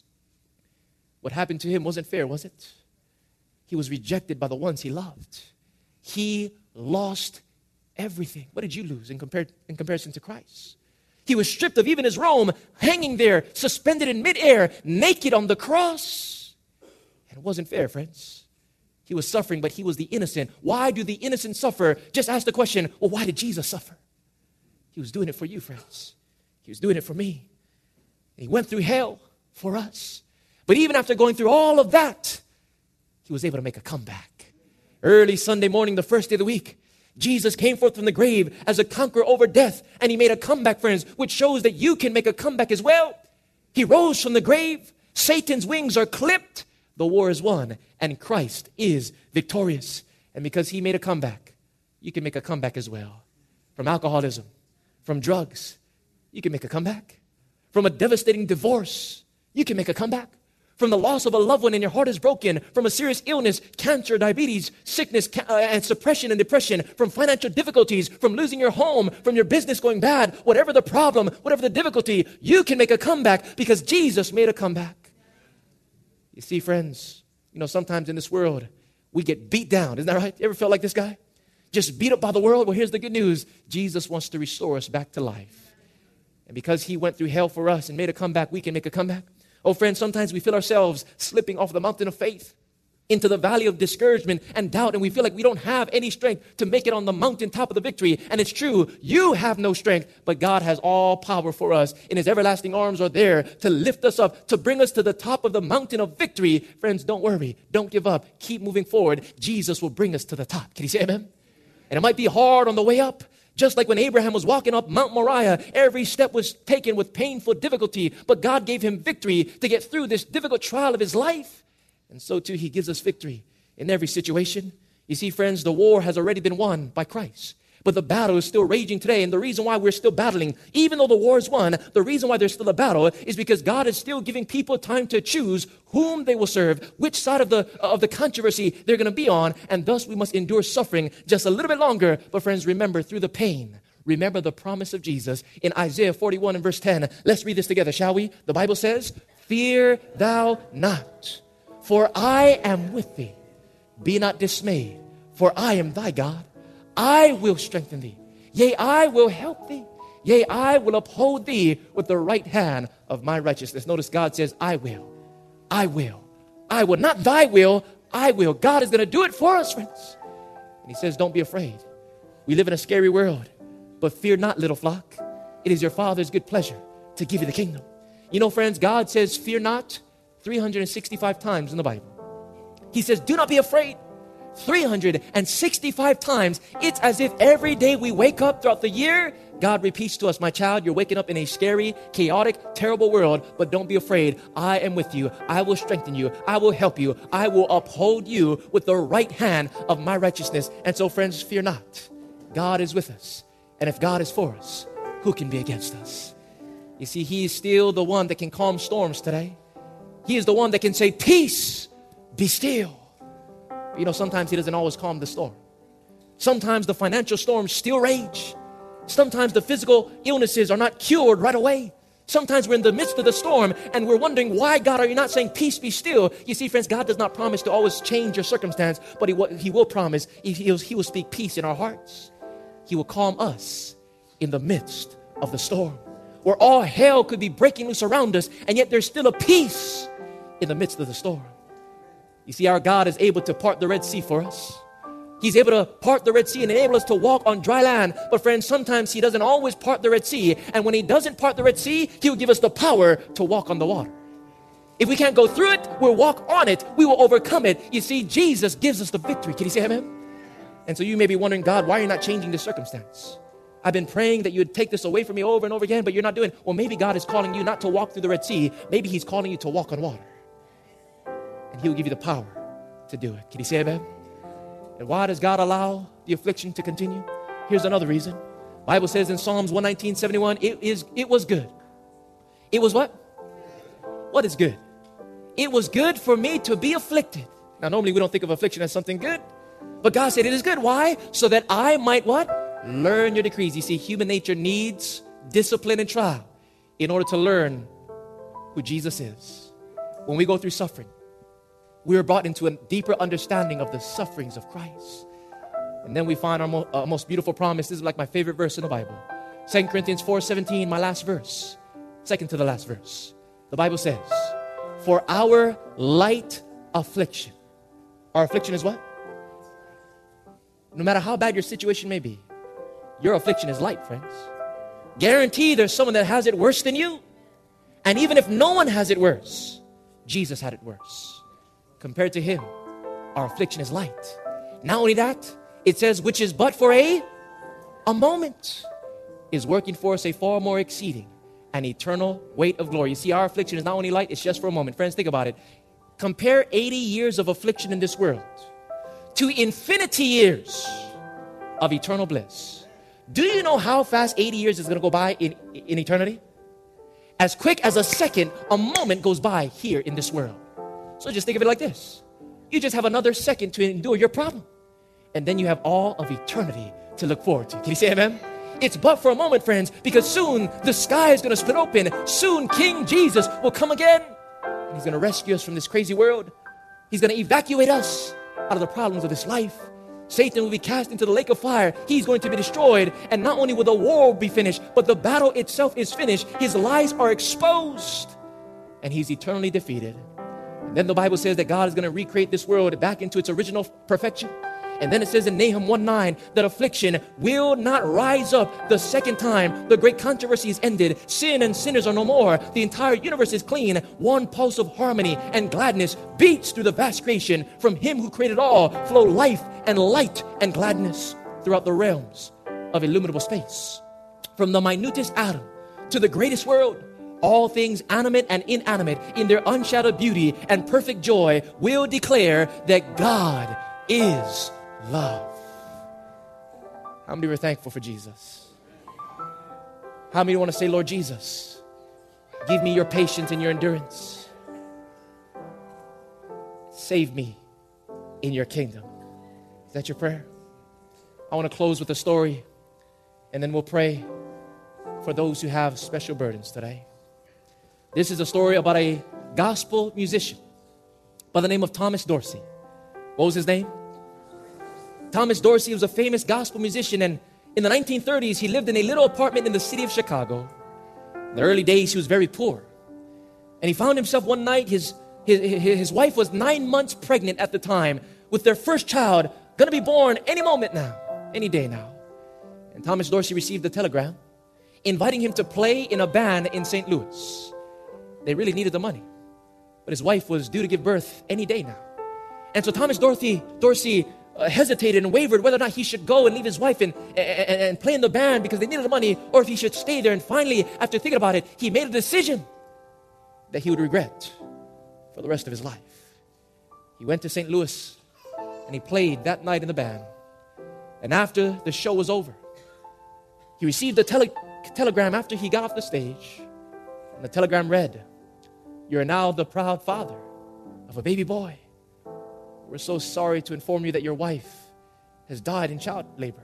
What happened to him wasn't fair, was it? He was rejected by the ones he loved. He lost everything. What did you lose in, compar- in comparison to Christ? He was stripped of even his robe, hanging there, suspended in midair, naked on the cross. And it wasn't fair, friends. He was suffering, but he was the innocent. Why do the innocent suffer? Just ask the question, well, why did Jesus suffer? He was doing it for you, friends. He was doing it for me. And he went through hell for us. But even after going through all of that, he was able to make a comeback. Early Sunday morning, the first day of the week, Jesus came forth from the grave as a conqueror over death, and he made a comeback, friends, which shows that you can make a comeback as well. He rose from the grave. Satan's wings are clipped. The war is won, and Christ is victorious. And because he made a comeback, you can make a comeback as well. From alcoholism, from drugs, you can make a comeback. From a devastating divorce, you can make a comeback. From the loss of a loved one and your heart is broken, from a serious illness, cancer, diabetes, sickness, ca- uh, and suppression and depression, from financial difficulties, from losing your home, from your business going bad, whatever the problem, whatever the difficulty, you can make a comeback because Jesus made a comeback. You see, friends, you know, sometimes in this world, we get beat down. Isn't that right? You ever felt like this guy? Just beat up by the world? Well, here's the good news. Jesus wants to restore us back to life. And because he went through hell for us and made a comeback, we can make a comeback. Oh, friends, sometimes we feel ourselves slipping off the mountain of faith into the valley of discouragement and doubt, and we feel like we don't have any strength to make it on the mountaintop of the victory. And it's true, you have no strength, but God has all power for us, and his everlasting arms are there to lift us up, to bring us to the top of the mountain of victory. Friends, don't worry, don't give up, keep moving forward. Jesus will bring us to the top. Can you say amen? And it might be hard on the way up. Just like when Abraham was walking up Mount Moriah, every step was taken with painful difficulty, but God gave him victory to get through this difficult trial of his life. And so too, he gives us victory in every situation. You see, friends, the war has already been won by Christ. But the battle is still raging today. And the reason why we're still battling, even though the war is won, the reason why there's still a battle is because God is still giving people time to choose whom they will serve, which side of the, of the controversy they're going to be on. And thus we must endure suffering just a little bit longer. But friends, remember, through the pain, remember the promise of Jesus in Isaiah forty-one and verse ten. Let's read this together, shall we? The Bible says, "Fear thou not, for I am with thee. Be not dismayed, for I am thy God. I will strengthen thee. Yea, I will help thee. Yea, I will uphold thee with the right hand of my righteousness." Notice God says, I will. I will. I will. Not thy will, I will. God is going to do it for us, friends. And he says, don't be afraid. We live in a scary world, but fear not, little flock. It is your Father's good pleasure to give you the kingdom. You know, friends, God says, fear not, three hundred sixty-five times in the Bible. He says, do not be afraid. three hundred sixty-five times. It's as if every day we wake up throughout the year, God repeats to us, my child, you're waking up in a scary, chaotic, terrible world, but don't be afraid. I am with you. I will strengthen you. I will help you. I will uphold you with the right hand of my righteousness. And so, friends, fear not. God is with us. And if God is for us, who can be against us? You see, he is still the one that can calm storms today. He is the one that can say, peace, be still. But you know, sometimes he doesn't always calm the storm. Sometimes the financial storms still rage. Sometimes the physical illnesses are not cured right away. Sometimes we're in the midst of the storm and we're wondering, why, God, are you not saying peace, be still? You see, friends, God does not promise to always change your circumstance, but he will, he will promise, he will, he will speak peace in our hearts. He will calm us in the midst of the storm, where all hell could be breaking loose around us, and yet there's still a peace in the midst of the storm. You see, our God is able to part the Red Sea for us. He's able to part the Red Sea and enable us to walk on dry land. But friends, sometimes he doesn't always part the Red Sea. And when he doesn't part the Red Sea, he'll give us the power to walk on the water. If we can't go through it, we'll walk on it. We will overcome it. You see, Jesus gives us the victory. Can you say amen? And so you may be wondering, God, why are you not changing the circumstance? I've been praying that you would take this away from me over and over again, but you're not doing it. Well, maybe God is calling you not to walk through the Red Sea. Maybe he's calling you to walk on water. And he will give you the power to do it. Can you say amen? And why does God allow the affliction to continue? Here's another reason. The Bible says in Psalms one nineteen, seventy-one, it is it was good. It was what? What is good? It was good for me to be afflicted. Now, normally we don't think of affliction as something good, but God said it is good. Why? So that I might what? Learn your decrees. You see, human nature needs discipline and trial in order to learn who Jesus is. When we go through suffering, we are brought into a deeper understanding of the sufferings of Christ. And then we find our mo- uh, most beautiful promise. This is like my favorite verse in the Bible. Second Corinthians four seventeen, my last verse. Second to the last verse. The Bible says, for our light affliction. Our affliction is what? No matter how bad your situation may be, your affliction is light, friends. Guarantee there's someone that has it worse than you. And even if no one has it worse, Jesus had it worse. Compared to him, our affliction is light. Not only that, it says, which is but for a, a moment, is working for us a far more exceeding and eternal weight of glory. You see, our affliction is not only light, it's just for a moment. Friends, think about it. Compare eighty years of affliction in this world to infinity years of eternal bliss. Do you know how fast eighty years is going to go by in, in eternity? As quick as a second, a moment goes by here in this world. So just think of it like this. You just have another second to endure your problem. And then you have all of eternity to look forward to. Can you say amen? It's but for a moment, friends, because soon the sky is going to split open. Soon King Jesus will come again. And he's going to rescue us from this crazy world. He's going to evacuate us out of the problems of this life. Satan will be cast into the lake of fire. He's going to be destroyed. And not only will the war be finished, but the battle itself is finished. His lies are exposed. And he's eternally defeated. And then the Bible says that God is going to recreate this world back into its original perfection. And then it says in Nahum one nine that affliction will not rise up the second time. The great controversy is ended. Sin and sinners are no more. The entire universe is clean. One pulse of harmony and gladness beats through the vast creation. From him who created all flow life and light and gladness throughout the realms of illimitable space. From the minutest atom to the greatest world, all things animate and inanimate in their unshadowed beauty and perfect joy will declare that God is love. How many were thankful for Jesus? How many want to say, Lord Jesus, give me your patience and your endurance. Save me in your kingdom. Is that your prayer? I want to close with a story, and then we'll pray for those who have special burdens today. This is a story about a gospel musician by the name of Thomas Dorsey. What was his name? Thomas Dorsey was a famous gospel musician, and in the nineteen thirties, he lived in a little apartment in the city of Chicago. In the early days, he was very poor. And he found himself one night, his, his, his wife was nine months pregnant at the time, with their first child going to be born any moment now, any day now. And Thomas Dorsey received a telegram inviting him to play in a band in Saint Louis. They really needed the money, but his wife was due to give birth any day now. And so Thomas Dorsey, Dorsey uh, hesitated and wavered whether or not he should go and leave his wife and, and, and play in the band because they needed the money, or if he should stay there. And finally, after thinking about it, he made a decision that he would regret for the rest of his life. He went to Saint Louis and he played that night in the band. And after the show was over, he received a tele- telegram after he got off the stage. And the telegram read, "You are now the proud father of a baby boy. We're so sorry to inform you that your wife has died in child labor."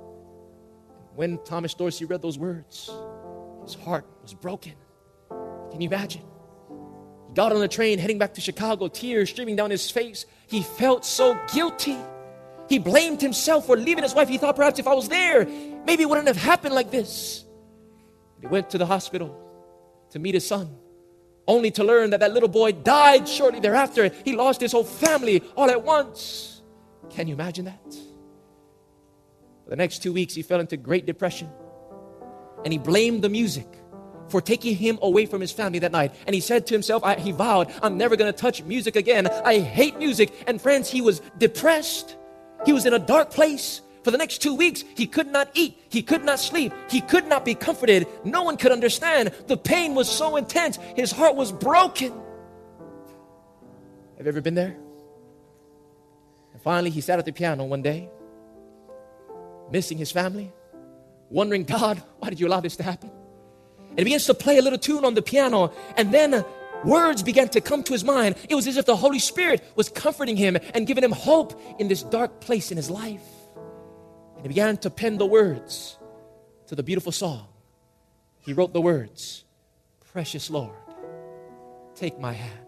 When Thomas Dorsey read those words, his heart was broken. Can you imagine? He got on the train heading back to Chicago, tears streaming down his face. He felt so guilty. He blamed himself for leaving his wife. He thought, perhaps if I was there, maybe it wouldn't have happened like this. He went to the hospital to meet his son, only to learn that that little boy died shortly thereafter. He lost his whole family all at once. Can you imagine that? For the next two weeks, he fell into great depression. And he blamed the music for taking him away from his family that night. And he said to himself, I, he vowed, I'm never going to touch music again. I hate music. And friends, he was depressed. He was in a dark place. For the next two weeks, he could not eat. He could not sleep. He could not be comforted. No one could understand. The pain was so intense. His heart was broken. Have you ever been there? And finally, he sat at the piano one day, missing his family, wondering, God, why did you allow this to happen? And he begins to play a little tune on the piano, and then uh, words began to come to his mind. It was as if the Holy Spirit was comforting him and giving him hope in this dark place in his life. And he began to pen the words to the beautiful song. He wrote the words, "Precious Lord, take my hand.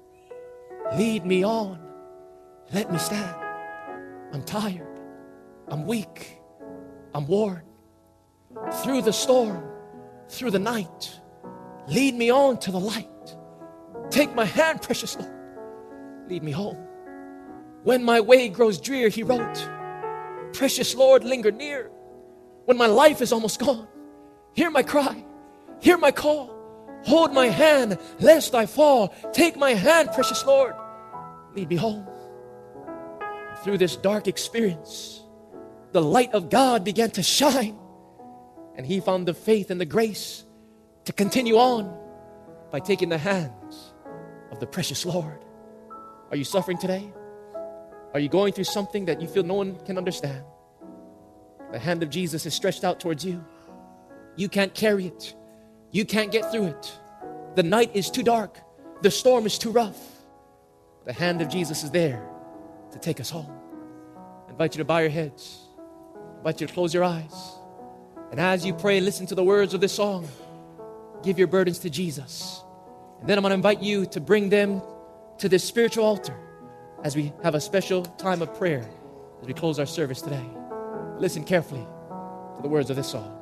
Lead me on. Let me stand. I'm tired. I'm weak. I'm worn. Through the storm, through the night, lead me on to the light. Take my hand, precious Lord. Lead me home. When my way grows drear," he wrote, "Precious Lord, linger near. When my life is almost gone, hear my cry, hear my call. Hold my hand, lest I fall. Take my hand, precious Lord. Lead me home." Through this dark experience, the light of God began to shine. And he found the faith and the grace to continue on by taking the hands of the precious Lord. Are you suffering today? Are you going through something that you feel no one can understand? The hand of Jesus is stretched out towards you. You can't carry it. You can't get through it. The night is too dark. The storm is too rough. The hand of Jesus is there to take us home. I invite you to bow your heads. I invite you to close your eyes. And as you pray, listen to the words of this song. Give your burdens to Jesus. And then I'm going to invite you to bring them to this spiritual altar as we have a special time of prayer as we close our service today. Listen carefully to the words of this song.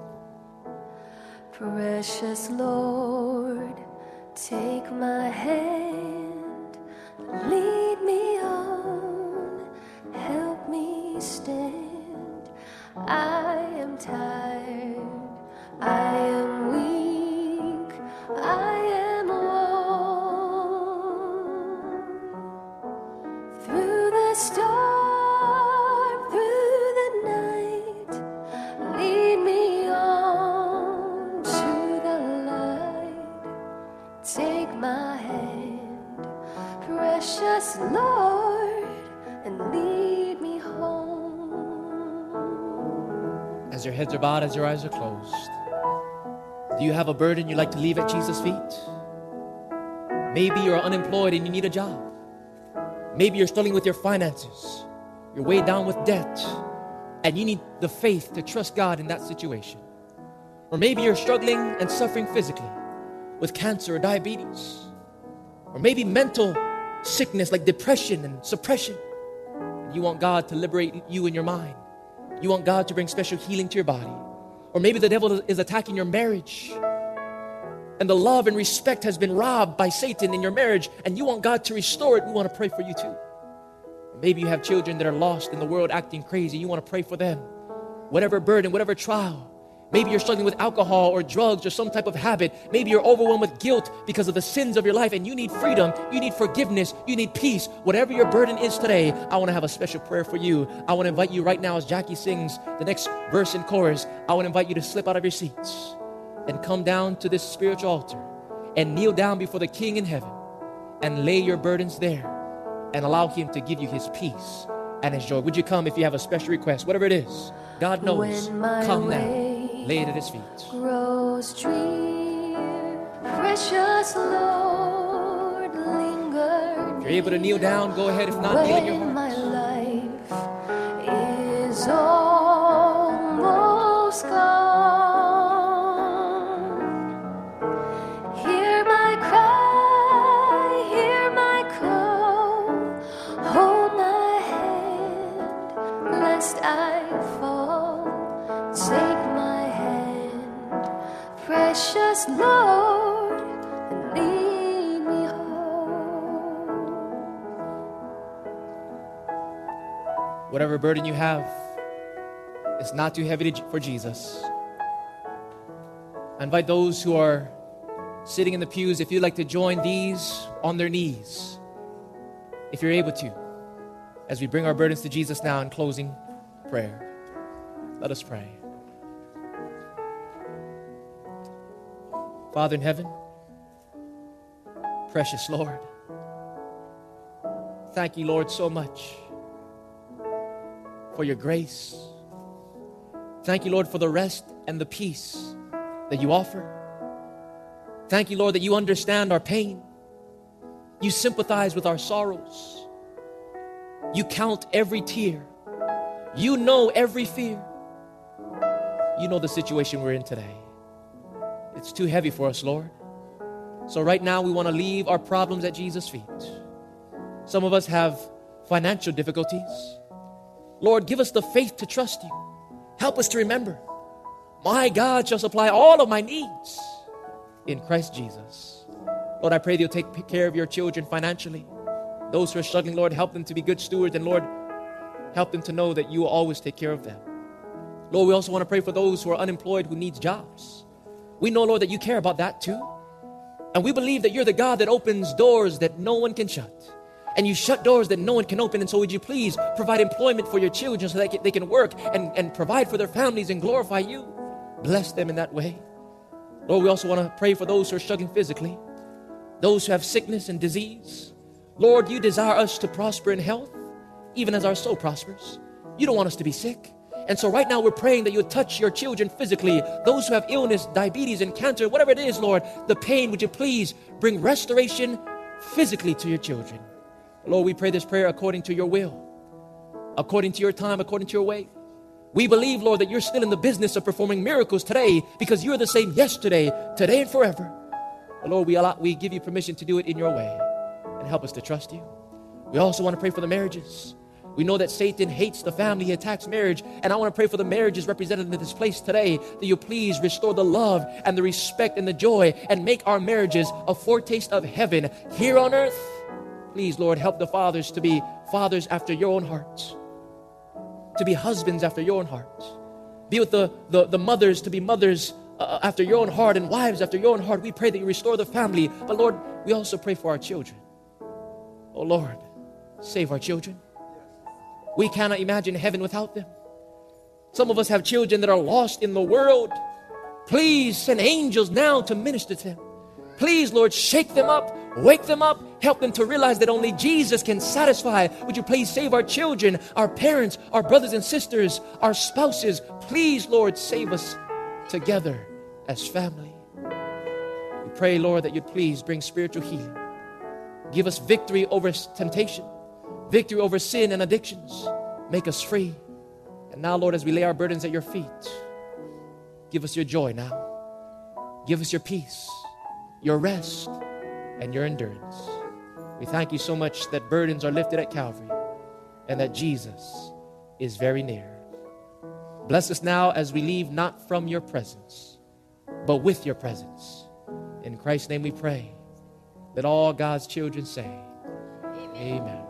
Precious Lord, take my hand, lead me on, help me stand. I am tired, I am weak, I am worn. Through the storm, through the night, lead me on to the light. Take my hand, precious Lord, and lead me home. As your heads are bowed, as your eyes are closed, do you have a burden you'd like to leave at Jesus' feet? Maybe you're unemployed and you need a job. Maybe you're struggling with your finances. You're weighed down with debt, and you need the faith to trust God in that situation. Or maybe you're struggling and suffering physically with cancer or diabetes. Or maybe mental sickness like depression and suppression. You want God to liberate you in your mind. You want God to bring special healing to your body. Or maybe the devil is attacking your marriage, and the love and respect has been robbed by Satan in your marriage, and you want God to restore it. We want to pray for you too. Maybe you have children that are lost in the world acting crazy. You want to pray for them. Whatever burden, whatever trial. Maybe you're struggling with alcohol or drugs or some type of habit. Maybe you're overwhelmed with guilt because of the sins of your life, and you need freedom, you need forgiveness, you need peace. Whatever your burden is today, I want to have a special prayer for you. I want to invite you right now as Jackie sings the next verse and chorus. I want to invite you to slip out of your seats and come down to this spiritual altar and kneel down before the King in heaven and lay your burdens there and allow Him to give you His peace and His joy. Would you come if you have a special request, whatever it is? God knows. Come now. Lay it at His feet. Grows drear, precious Lord, linger. If you're able to kneel down, go ahead. If not, kneel in your When my heart. life is almost gone, hear my cry, hear my call, hold my hand, lest I fall. Take my hand, precious Lord, and lead me home. Whatever burden you have, it's not too heavy to, for Jesus. I invite those who are sitting in the pews, if you'd like to join these on their knees, if you're able to, as we bring our burdens to Jesus now in closing prayer. Let us pray. Father in heaven, precious Lord, thank you, Lord, so much for your grace. Thank you, Lord, for the rest and the peace that you offer. Thank you, Lord, that you understand our pain. You sympathize with our sorrows. You count every tear. You know every fear. You know the situation we're in today. It's too heavy for us, Lord. So right now we want to leave our problems at Jesus' feet. Some of us have financial difficulties. Lord, give us the faith to trust you. Help us to remember, my God shall supply all of my needs in Christ Jesus. Lord, I pray that you'll take care of your children financially. Those who are struggling, Lord, help them to be good stewards, and Lord, help them to know that you will always take care of them. Lord, we also want to pray for those who are unemployed, who need jobs. We know, Lord, that you care about that too. And we believe that you're the God that opens doors that no one can shut. And you shut doors that no one can open. And so would you please provide employment for your children so that they can work and, and provide for their families and glorify you. Bless them in that way. Lord, we also want to pray for those who are struggling physically, those who have sickness and disease. Lord, you desire us to prosper in health, even as our soul prospers. You don't want us to be sick. And so right now we're praying that you would touch your children physically, those who have illness, diabetes, and cancer, whatever it is, Lord, the pain, would you please bring restoration physically to your children. Lord, we pray this prayer according to your will, according to your time, according to your way. We believe, Lord, that you're still in the business of performing miracles today because you're the same yesterday, today, and forever. But Lord, we, allow, we give you permission to do it in your way and help us to trust you. We also want to pray for the marriages. We know that Satan hates the family, he attacks marriage. And I want to pray for the marriages represented in this place today, that you please restore the love and the respect and the joy and make our marriages a foretaste of heaven here on earth. Please, Lord, help the fathers to be fathers after your own hearts, to be husbands after your own heart. Be with the, the, the mothers to be mothers uh, after your own heart, and wives after your own heart. We pray that you restore the family. But Lord, we also pray for our children. Oh Lord, save our children. We cannot imagine heaven without them. Some of us have children that are lost in the world. Please send angels now to minister to them. Please, Lord, shake them up, wake them up, help them to realize that only Jesus can satisfy. Would you please save our children, our parents, our brothers and sisters, our spouses. Please, Lord, save us together as family. We pray, Lord, that you'd please bring spiritual healing. Give us victory over temptation, victory over sin and addictions. Make us free. And now, Lord, as we lay our burdens at your feet, give us your joy now. Give us your peace, your rest, and your endurance. We thank you so much that burdens are lifted at Calvary and that Jesus is very near. Bless us now as we leave not from your presence, but with your presence. In Christ's name we pray. That all God's children say, Amen. Amen.